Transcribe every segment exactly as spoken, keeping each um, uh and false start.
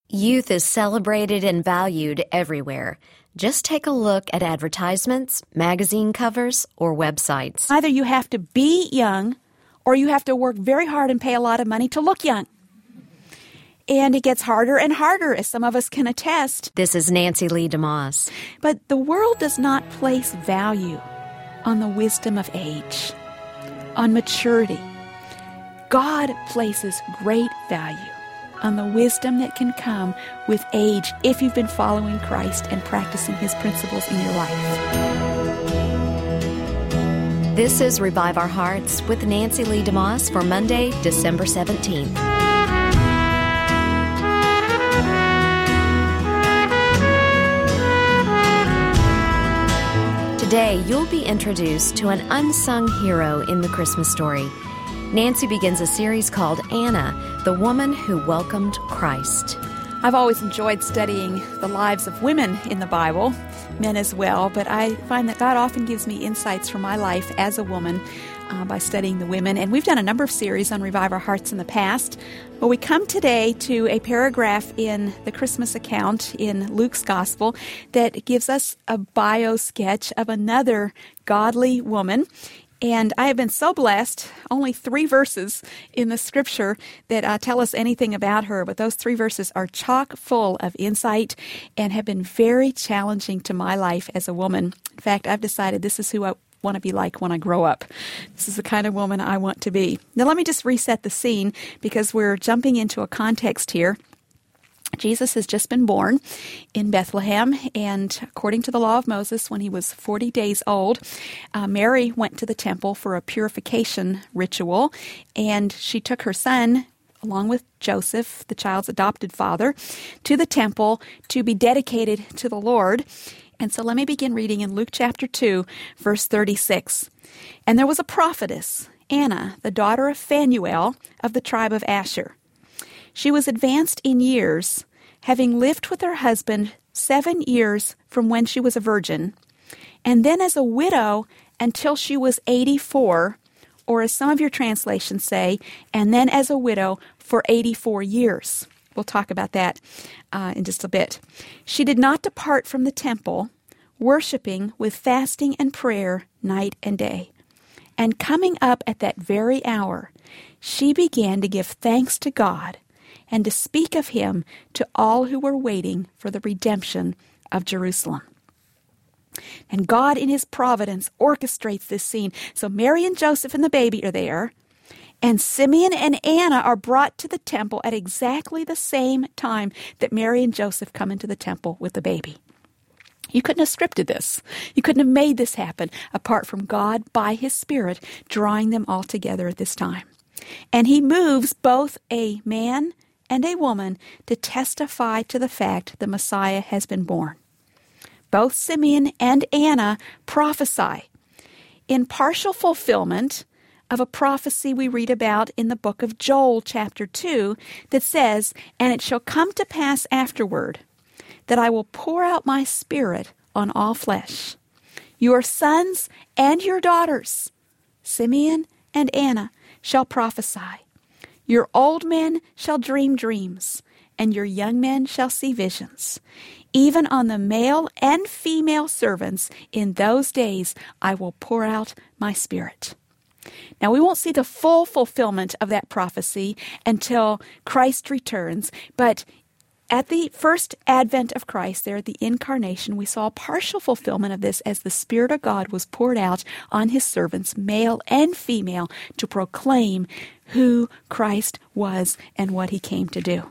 Youth is celebrated and valued everywhere. Just take a look at advertisements, magazine covers, or websites. Either you have to be young, or you have to work very hard and pay a lot of money to look young. And it gets harder and harder, as some of us can attest. This is Nancy Lee DeMoss. But the world does not place value on the wisdom of age, on maturity. God places great value on the wisdom that can come with age if you've been following Christ and practicing His principles in your life. This is Revive Our Hearts with Nancy Lee DeMoss for Monday, December seventeenth. Today, you'll be introduced to an unsung hero in the Christmas story. Nancy begins a series called Anna, the woman who welcomed Christ. I've always enjoyed studying the lives of women in the Bible, men as well, but I find that God often gives me insights from my life as a woman uh, by studying the women. And we've done a number of series on Revive Our Hearts in the past. But we come today to a paragraph in the Christmas account in Luke's Gospel that gives us a bio sketch of another godly woman. And I have been so blessed, only three verses in the scripture that uh, tell us anything about her, but those three verses are chock full of insight and have been very challenging to my life as a woman. In fact, I've decided this is who I want to be like when I grow up. This is the kind of woman I want to be. Now let me just reset the scene because we're jumping into a context here. Jesus has just been born in Bethlehem, and according to the law of Moses, when he was forty days old, uh, Mary went to the temple for a purification ritual, and she took her son, along with Joseph, the child's adopted father, to the temple to be dedicated to the Lord. And so let me begin reading in Luke chapter two, verse thirty-six. And there was a prophetess, Anna, the daughter of Phanuel of the tribe of Asher. She was advanced in years, having lived with her husband seven years from when she was a virgin, and then as a widow until she was eighty-four, or as some of your translations say, and then as a widow for eighty-four years. We'll talk about that uh, in just a bit. She did not depart from the temple, worshiping with fasting and prayer night and day. And coming up at that very hour, she began to give thanks to God and to speak of him to all who were waiting for the redemption of Jerusalem. And God, in his providence, orchestrates this scene. So Mary and Joseph and the baby are there, and Simeon and Anna are brought to the temple at exactly the same time that Mary and Joseph come into the temple with the baby. You couldn't have scripted this. You couldn't have made this happen apart from God, by his Spirit, drawing them all together at this time. And he moves both a man and a woman to testify to the fact the Messiah has been born. Both Simeon and Anna prophesy in partial fulfillment of a prophecy we read about in the book of Joel, chapter two, that says, "And it shall come to pass afterward that I will pour out my Spirit on all flesh. Your sons and your daughters, Simeon and Anna, shall prophesy. Your old men shall dream dreams, and your young men shall see visions. Even on the male and female servants in those days I will pour out my Spirit." Now, we won't see the full fulfillment of that prophecy until Christ returns, but at the first advent of Christ, there at the incarnation, we saw a partial fulfillment of this as the Spirit of God was poured out on his servants, male and female, to proclaim who Christ was and what he came to do.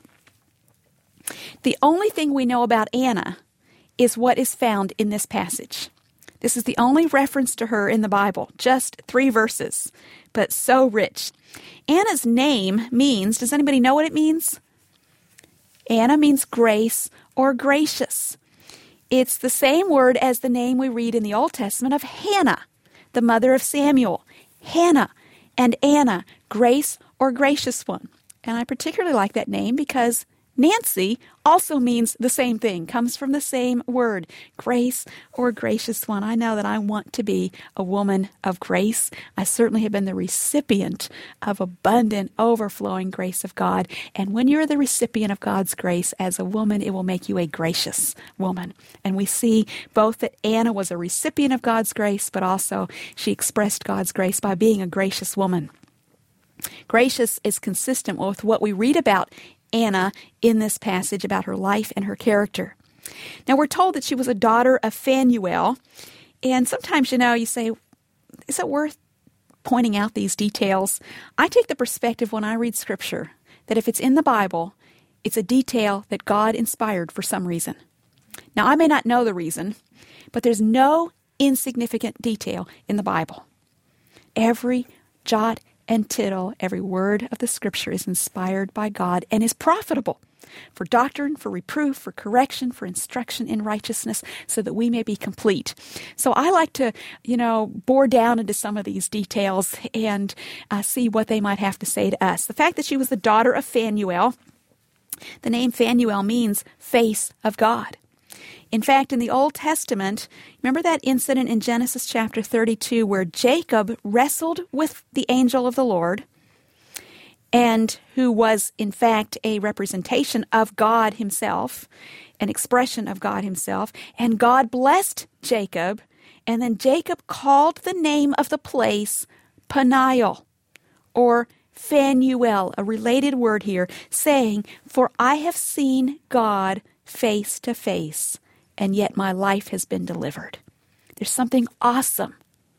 The only thing we know about Anna is what is found in this passage. This is the only reference to her in the Bible, just three verses, but so rich. Anna's name means, does anybody know what it means? Anna means grace or gracious. It's the same word as the name we read in the Old Testament of Hannah, the mother of Samuel. Hannah and Anna, grace or gracious one. And I particularly like that name because Nancy also means the same thing, comes from the same word, grace or gracious one. I know that I want to be a woman of grace. I certainly have been the recipient of abundant, overflowing grace of God. And when you're the recipient of God's grace as a woman, it will make you a gracious woman. And we see both that Anna was a recipient of God's grace, but also she expressed God's grace by being a gracious woman. Gracious is consistent with what we read about Anna in this passage about her life and her character. Now, we're told that she was a daughter of Phanuel, and sometimes, you know, you say, is it worth pointing out these details? I take the perspective when I read Scripture that if it's in the Bible, it's a detail that God inspired for some reason. Now, I may not know the reason, but there's no insignificant detail in the Bible. Every jot and tittle, every word of the Scripture is inspired by God and is profitable for doctrine, for reproof, for correction, for instruction in righteousness, so that we may be complete. So I like to, you know, bore down into some of these details and uh, see what they might have to say to us. The fact that she was the daughter of Phanuel, the name Phanuel means face of God. In fact, in the Old Testament, remember that incident in Genesis chapter thirty-two where Jacob wrestled with the angel of the Lord, and who was, in fact, a representation of God himself, an expression of God himself, and God blessed Jacob, and then Jacob called the name of the place Peniel, or Phanuel, a related word here, saying, "For I have seen God face to face, and yet my life has been delivered." There's something awesome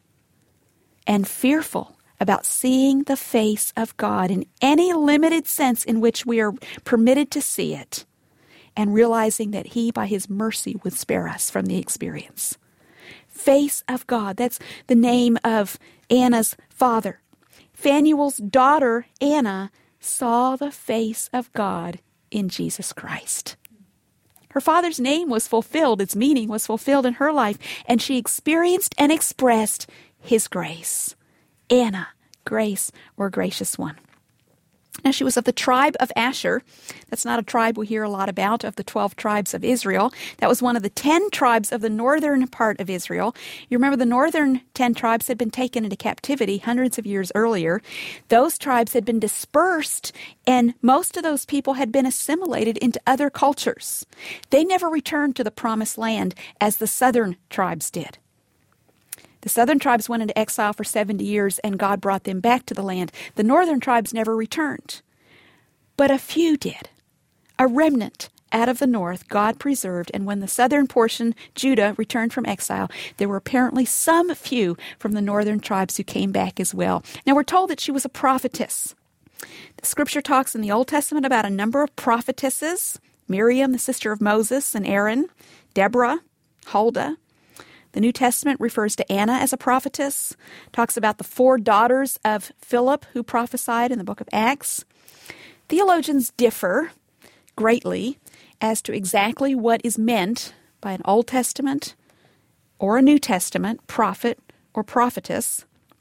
and fearful about seeing the face of God in any limited sense in which we are permitted to see it, and realizing that He, by His mercy, would spare us from the experience. Face of God, that's the name of Anna's father. Phanuel's daughter, Anna, saw the face of God in Jesus Christ. Her father's name was fulfilled, its meaning was fulfilled in her life, and she experienced and expressed His grace. Anna, grace or gracious one. Now, she was of the tribe of Asher. That's not a tribe we hear a lot about, of the twelve tribes of Israel. That was one of the ten tribes of the northern part of Israel. You remember the northern ten tribes had been taken into captivity hundreds of years earlier. Those tribes had been dispersed, and most of those people had been assimilated into other cultures. They never returned to the promised land as the southern tribes did. The southern tribes went into exile for seventy years, and God brought them back to the land. The northern tribes never returned. But a few did. A remnant out of the north God preserved, and when the southern portion, Judah, returned from exile, there were apparently some few from the northern tribes who came back as well. Now, we're told that she was a prophetess. The Scripture talks in the Old Testament about a number of prophetesses: Miriam, the sister of Moses and Aaron, Deborah, Huldah. The New Testament refers to Anna as a prophetess, talks about the four daughters of Philip who prophesied in the book of Acts. Theologians differ greatly as to exactly what is meant by an Old Testament or a New Testament prophet or prophetess,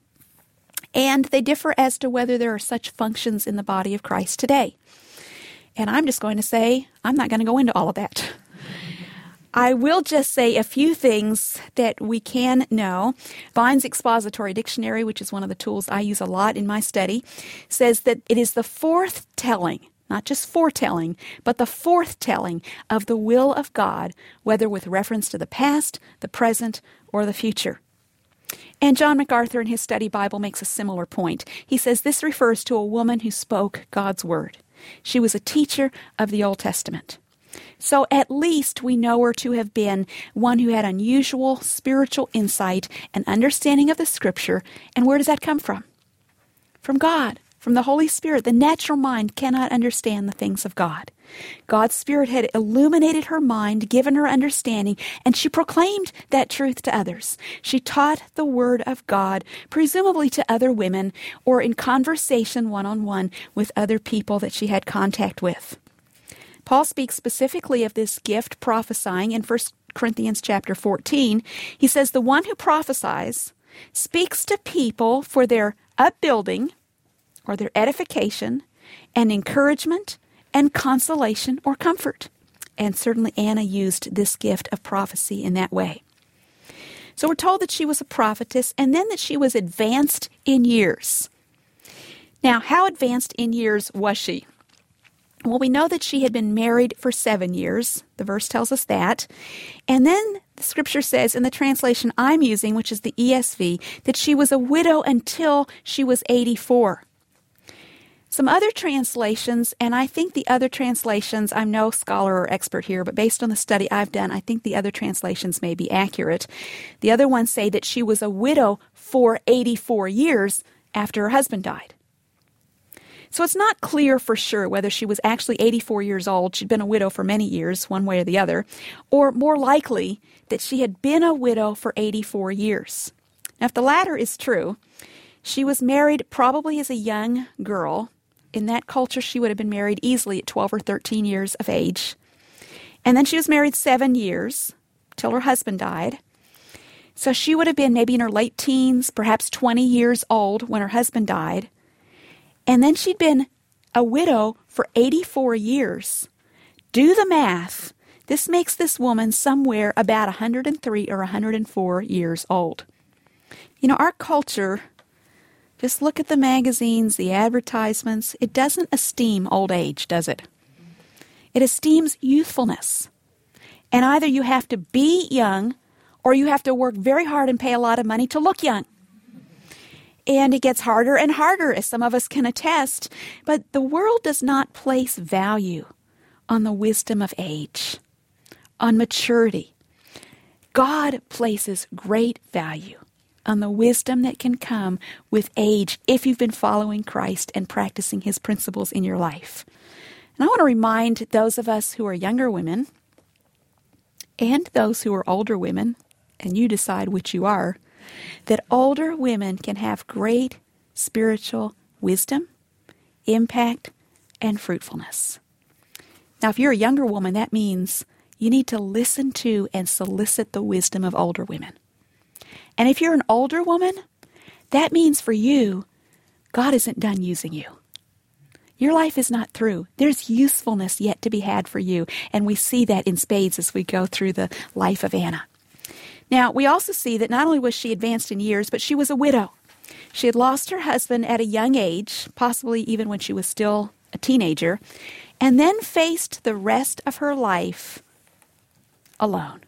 and they differ as to whether there are such functions in the body of Christ today. And I'm just going to say, I'm not going to go into all of that. I will just say a few things that we can know. Vine's Expository Dictionary, which is one of the tools I use a lot in my study, says that it is the fourth telling, not just foretelling, but the fourth telling of the will of God, whether with reference to the past, the present, or the future. And John MacArthur in his study Bible makes a similar point. He says this refers to a woman who spoke God's word. She was a teacher of the Old Testament. So at least we know her to have been one who had unusual spiritual insight and understanding of the Scripture. And where does that come from? From God, from the Holy Spirit. The natural mind cannot understand the things of God. God's Spirit had illuminated her mind, given her understanding, and she proclaimed that truth to others. She taught the Word of God, presumably to other women, or in conversation one-on-one with other people that she had contact with. Paul speaks specifically of this gift, prophesying, in First Corinthians chapter fourteen. He says, the one who prophesies speaks to people for their upbuilding or their edification and encouragement and consolation or comfort. And certainly Anna used this gift of prophecy in that way. So we're told that she was a prophetess and then that she was advanced in years. Now, how advanced in years was she? Well, we know that she had been married for seven years. The verse tells us that. And then the scripture says in the translation I'm using, which is the E S V, that she was a widow until she was eighty-four. Some other translations, and I think the other translations, I'm no scholar or expert here, but based on the study I've done, I think the other translations may be accurate. The other ones say that she was a widow for eighty-four years after her husband died. So it's not clear for sure whether she was actually eighty-four years old, she'd been a widow for many years, one way or the other, or more likely that she had been a widow for eighty-four years. Now, if the latter is true, she was married probably as a young girl. In that culture, she would have been married easily at twelve or thirteen years of age. And then she was married seven years till her husband died. So she would have been maybe in her late teens, perhaps twenty years old when her husband died. And then she'd been a widow for eighty-four years. Do the math. This makes this woman somewhere about one hundred three or one hundred four years old. You know, our culture, just look at the magazines, the advertisements. It doesn't esteem old age, does it? It esteems youthfulness. And either you have to be young or you have to work very hard and pay a lot of money to look young. And it gets harder and harder, as some of us can attest. But the world does not place value on the wisdom of age, on maturity. God places great value on the wisdom that can come with age if you've been following Christ and practicing His principles in your life. And I want to remind those of us who are younger women and those who are older women, and you decide which you are, that older women can have great spiritual wisdom, impact, and fruitfulness. Now, if you're a younger woman, that means you need to listen to and solicit the wisdom of older women. And if you're an older woman, that means for you, God isn't done using you. Your life is not through. There's usefulness yet to be had for you. And we see that in spades as we go through the life of Anna. Now, we also see that not only was she advanced in years, but she was a widow. She had lost her husband at a young age, possibly even when she was still a teenager, and then faced the rest of her life alone.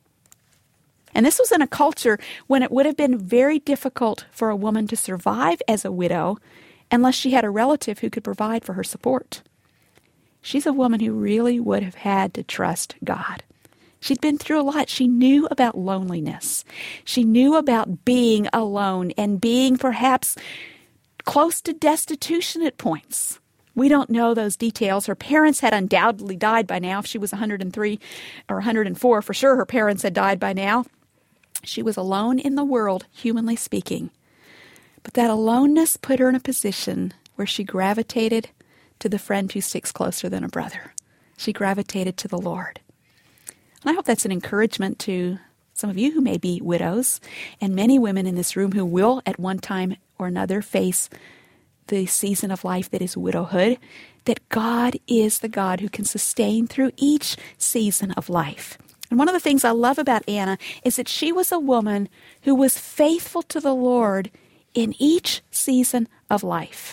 And this was in a culture when it would have been very difficult for a woman to survive as a widow unless she had a relative who could provide for her support. She's a woman who really would have had to trust God. She'd been through a lot. She knew about loneliness. She knew about being alone and being perhaps close to destitution at points. We don't know those details. Her parents had undoubtedly died by now. If she was one hundred three or one hundred four, for sure her parents had died by now. She was alone in the world, humanly speaking. But that aloneness put her in a position where she gravitated to the friend who sticks closer than a brother. She gravitated to the Lord. And I hope that's an encouragement to some of you who may be widows, and many women in this room who will at one time or another face the season of life that is widowhood, that God is the God who can sustain through each season of life. And one of the things I love about Anna is that she was a woman who was faithful to the Lord in each season of life.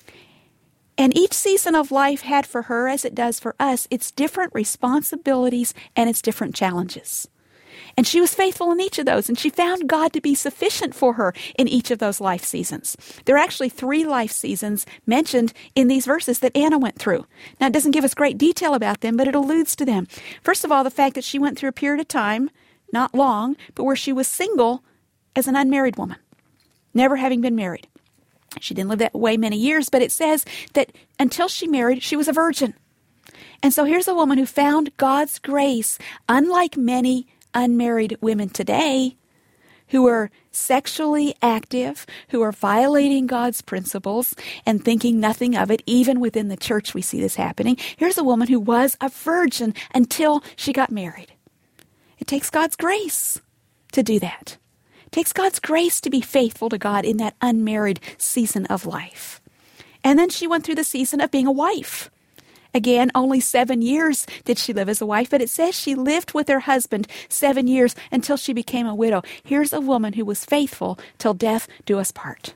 And each season of life had for her, as it does for us, its different responsibilities and its different challenges. And she was faithful in each of those, and she found God to be sufficient for her in each of those life seasons. There are actually three life seasons mentioned in these verses that Anna went through. Now, it doesn't give us great detail about them, but it alludes to them. First of all, the fact that she went through a period of time, not long, but where she was single as an unmarried woman, never having been married. She didn't live that way many years, but it says that until she married, she was a virgin. And so here's a woman who found God's grace, unlike many unmarried women today who are sexually active, who are violating God's principles and thinking nothing of it. Even within the church, we see this happening. Here's a woman who was a virgin until she got married. It takes God's grace to do that. It takes God's grace to be faithful to God in that unmarried season of life. And then she went through the season of being a wife. Again, only seven years did she live as a wife, but it says she lived with her husband seven years until she became a widow. Here's a woman who was faithful till death do us part.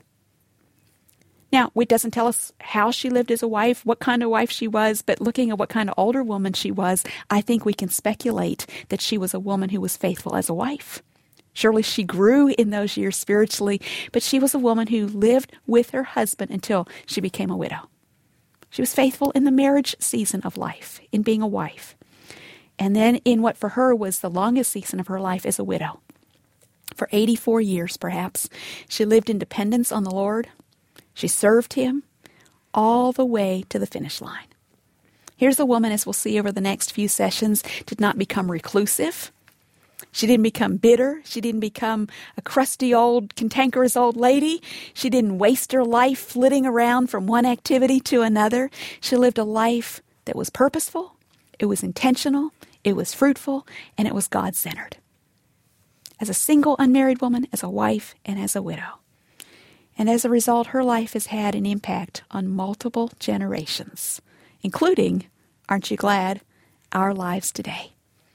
Now, it doesn't tell us how she lived as a wife, what kind of wife she was, but looking at what kind of older woman she was, I think we can speculate that she was a woman who was faithful as a wife. Surely she grew in those years spiritually, but she was a woman who lived with her husband until she became a widow. She was faithful in the marriage season of life, in being a wife. And then in what for her was the longest season of her life as a widow. For eighty-four years, perhaps, she lived in dependence on the Lord. She served him all the way to the finish line. Here's a woman, as we'll see over the next few sessions, did not become reclusive. She didn't become bitter. She didn't become a crusty old, cantankerous old lady. She didn't waste her life flitting around from one activity to another. She lived a life that was purposeful, it was intentional, it was fruitful, and it was God-centered. As a single unmarried woman, as a wife, and as a widow. And as a result, her life has had an impact on multiple generations, including, aren't you glad, our lives today.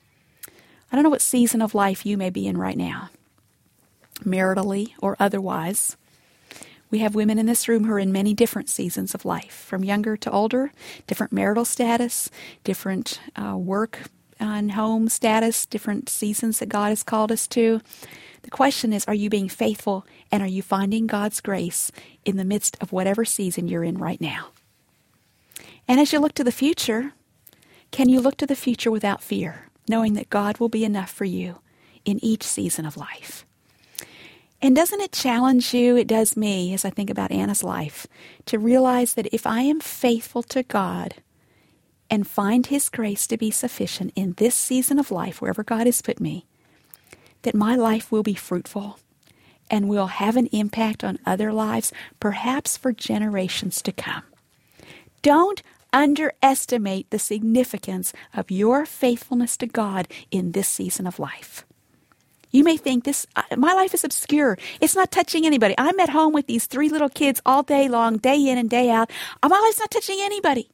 I don't know what season of life you may be in right now, maritally or otherwise. We have women in this room who are in many different seasons of life, from younger to older, different marital status, different uh, work and home status, different seasons that God has called us to. The question is, are you being faithful and are you finding God's grace in the midst of whatever season you're in right now? And as you look to the future, can you look to the future without fear, knowing that God will be enough for you in each season of life? And doesn't it challenge you, it does me, as I think about Anna's life, to realize that if I am faithful to God and find His grace to be sufficient in this season of life, wherever God has put me, that my life will be fruitful and will have an impact on other lives, perhaps for generations to come. Don't underestimate the significance of your faithfulness to God in this season of life. You may think, this my life is obscure. It's not touching anybody. I'm at home with these three little kids all day long, day in and day out. My life's not touching anybody.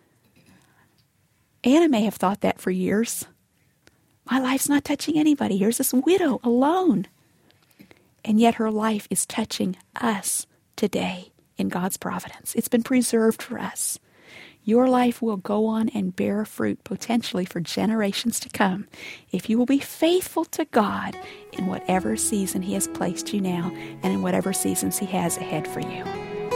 Anna may have thought that for years. My life's not touching anybody. Here's this widow alone. And yet her life is touching us today in God's providence. It's been preserved for us. Your life will go on and bear fruit potentially for generations to come if you will be faithful to God in whatever season He has placed you now and in whatever seasons He has ahead for you.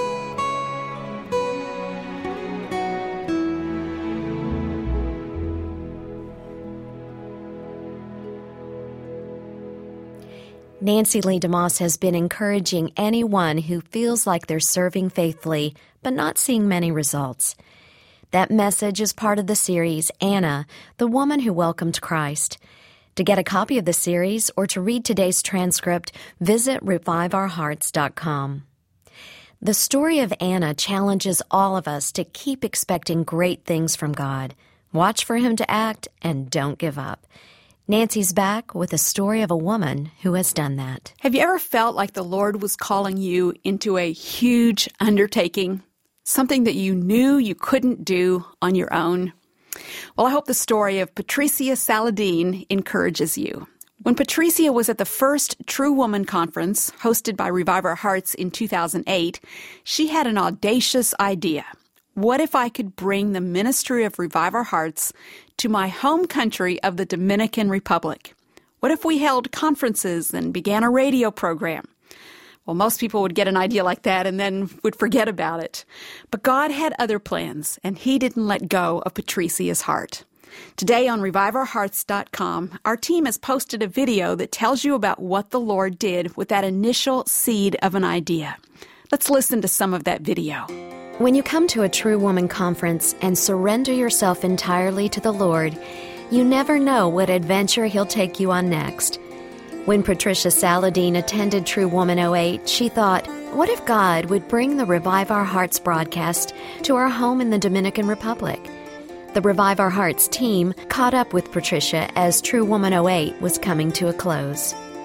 Nancy Lee DeMoss has been encouraging anyone who feels like they're serving faithfully but not seeing many results. That message is part of the series, Anna, the Woman Who Welcomed Christ. To get a copy of the series or to read today's transcript, visit revive our hearts dot com. The story of Anna challenges all of us to keep expecting great things from God. Watch for Him to act and don't give up. Nancy's back with a story of a woman who has done that. Have you ever felt like the Lord was calling you into a huge undertaking? Something that you knew you couldn't do on your own? Well, I hope the story of Patricia Saladin encourages you. When Patricia was at the first True Woman Conference, hosted by Revive Our Hearts in two thousand eight, she had an audacious idea. What if I could bring the ministry of Revive Our Hearts to my home country of the Dominican Republic? What if we held conferences and began a radio program? Well, most people would get an idea like that and then would forget about it. But God had other plans, and He didn't let go of Patricia's heart. Today on revive our hearts dot com, our team has posted a video that tells you about what the Lord did with that initial seed of an idea. Let's listen to some of that video. When you come to a True Woman Conference and surrender yourself entirely to the Lord, you never know what adventure He'll take you on next. When Patricia Saladin attended True Woman oh eight, she thought, what if God would bring the Revive Our Hearts broadcast to our home in the Dominican Republic? The Revive Our Hearts team caught up with Patricia as True Woman oh eight was coming to a close.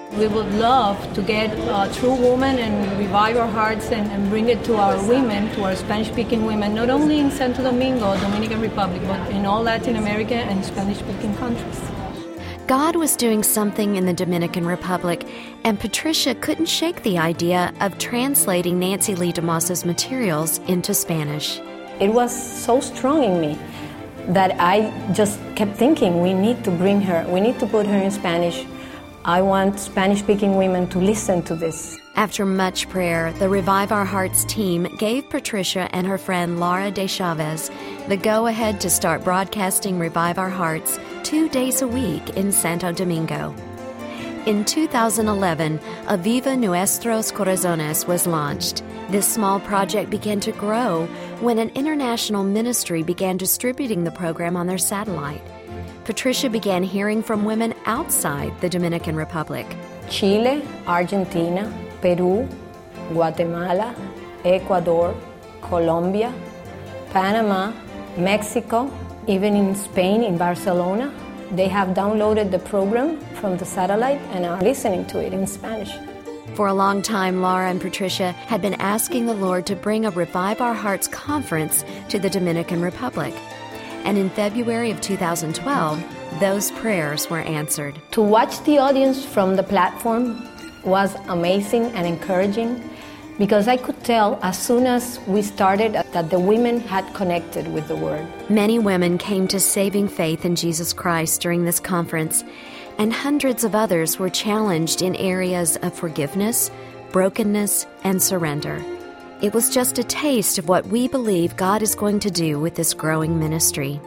We would love to get a true woman and revive our hearts and, and bring it to our women, to our Spanish-speaking women, not only in Santo Domingo, Dominican Republic, but in all Latin America and Spanish-speaking countries. God was doing something in the Dominican Republic, and Patricia couldn't shake the idea of translating Nancy Lee DeMoss's materials into Spanish. It was so strong in me that I just kept thinking, we need to bring her, we need to put her in Spanish. I want Spanish-speaking women to listen to this. After much prayer, the Revive Our Hearts team gave Patricia and her friend Laura de Chavez the go-ahead to start broadcasting Revive Our Hearts two days a week in Santo Domingo. In two thousand eleven, Aviva Nuestros Corazones was launched. This small project began to grow when an international ministry began distributing the program on their satellite. Patricia began hearing from women outside the Dominican Republic. Chile, Argentina, Peru, Guatemala, Ecuador, Colombia, Panama, Mexico, even in Spain, in Barcelona. They have downloaded the program from the satellite and are listening to it in Spanish. For a long time, Laura and Patricia had been asking the Lord to bring a Revive Our Hearts conference to the Dominican Republic. And in February of two thousand twelve, those prayers were answered. To watch the audience from the platform was amazing and encouraging, because I could tell as soon as we started that the women had connected with the Word. Many women came to saving faith in Jesus Christ during this conference, and hundreds of others were challenged in areas of forgiveness, brokenness, and surrender. It was just a taste of what we believe God is going to do with this growing ministry.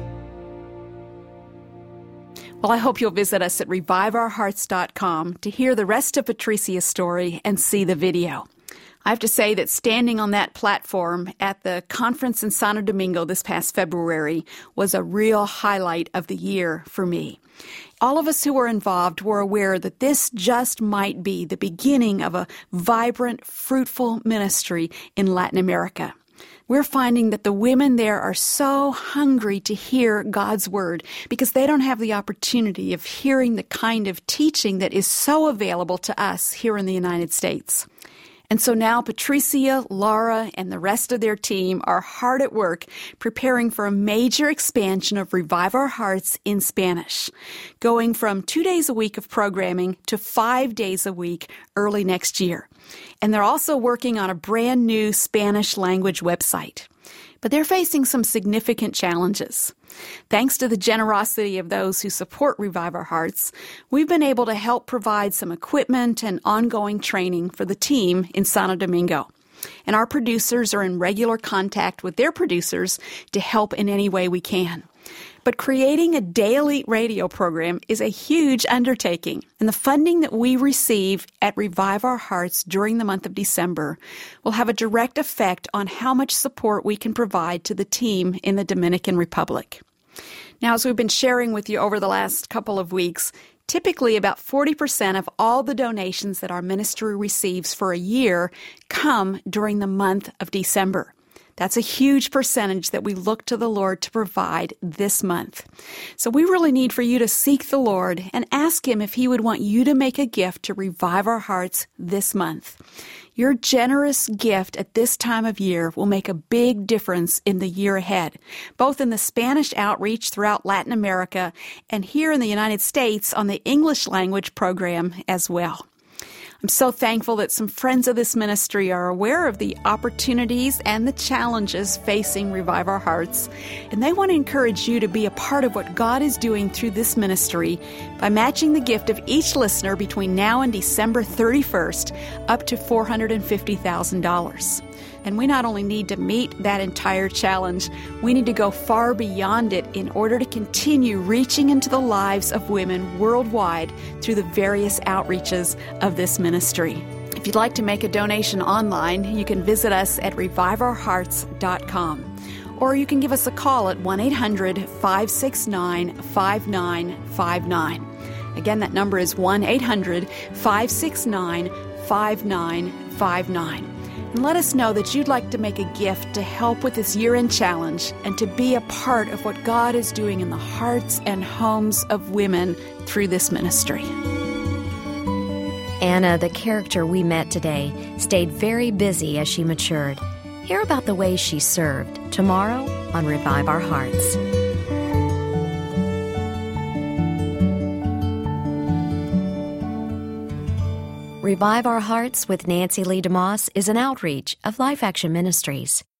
Well, I hope you'll visit us at revive our hearts dot com to hear the rest of Patricia's story and see the video. I have to say that standing on that platform at the conference in Santo Domingo this past February was a real highlight of the year for me. All of us who were involved were aware that this just might be the beginning of a vibrant, fruitful ministry in Latin America. We're finding that the women there are so hungry to hear God's Word because they don't have the opportunity of hearing the kind of teaching that is so available to us here in the United States. And so now Patricia, Laura, and the rest of their team are hard at work preparing for a major expansion of Revive Our Hearts in Spanish, going from two days a week of programming to five days a week early next year. And they're also working on a brand new Spanish language website. But they're facing some significant challenges. Thanks to the generosity of those who support Revive Our Hearts, we've been able to help provide some equipment and ongoing training for the team in Santo Domingo. And our producers are in regular contact with their producers to help in any way we can. But creating a daily radio program is a huge undertaking, and the funding that we receive at Revive Our Hearts during the month of December will have a direct effect on how much support we can provide to the team in the Dominican Republic. Now, as we've been sharing with you over the last couple of weeks, typically about forty percent of all the donations that our ministry receives for a year come during the month of December. That's a huge percentage that we look to the Lord to provide this month. So we really need for you to seek the Lord and ask Him if He would want you to make a gift to Revive Our Hearts this month. Your generous gift at this time of year will make a big difference in the year ahead, both in the Spanish outreach throughout Latin America and here in the United States on the English language program as well. I'm so thankful that some friends of this ministry are aware of the opportunities and the challenges facing Revive Our Hearts, and they want to encourage you to be a part of what God is doing through this ministry by matching the gift of each listener between now and December thirty-first up to four hundred fifty thousand dollars. And we not only need to meet that entire challenge, we need to go far beyond it in order to continue reaching into the lives of women worldwide through the various outreaches of this ministry. If you'd like to make a donation online, you can visit us at revive our hearts dot com. Or you can give us a call at one eight hundred, five six nine, five nine five nine. Again, that number is one eight hundred, five six nine, five nine five nine. And let us know that you'd like to make a gift to help with this year-end challenge and to be a part of what God is doing in the hearts and homes of women through this ministry. Anna, the character we met today, stayed very busy as she matured. Hear about the ways she served tomorrow on Revive Our Hearts. Revive Our Hearts with Nancy Lee DeMoss is an outreach of Life Action Ministries.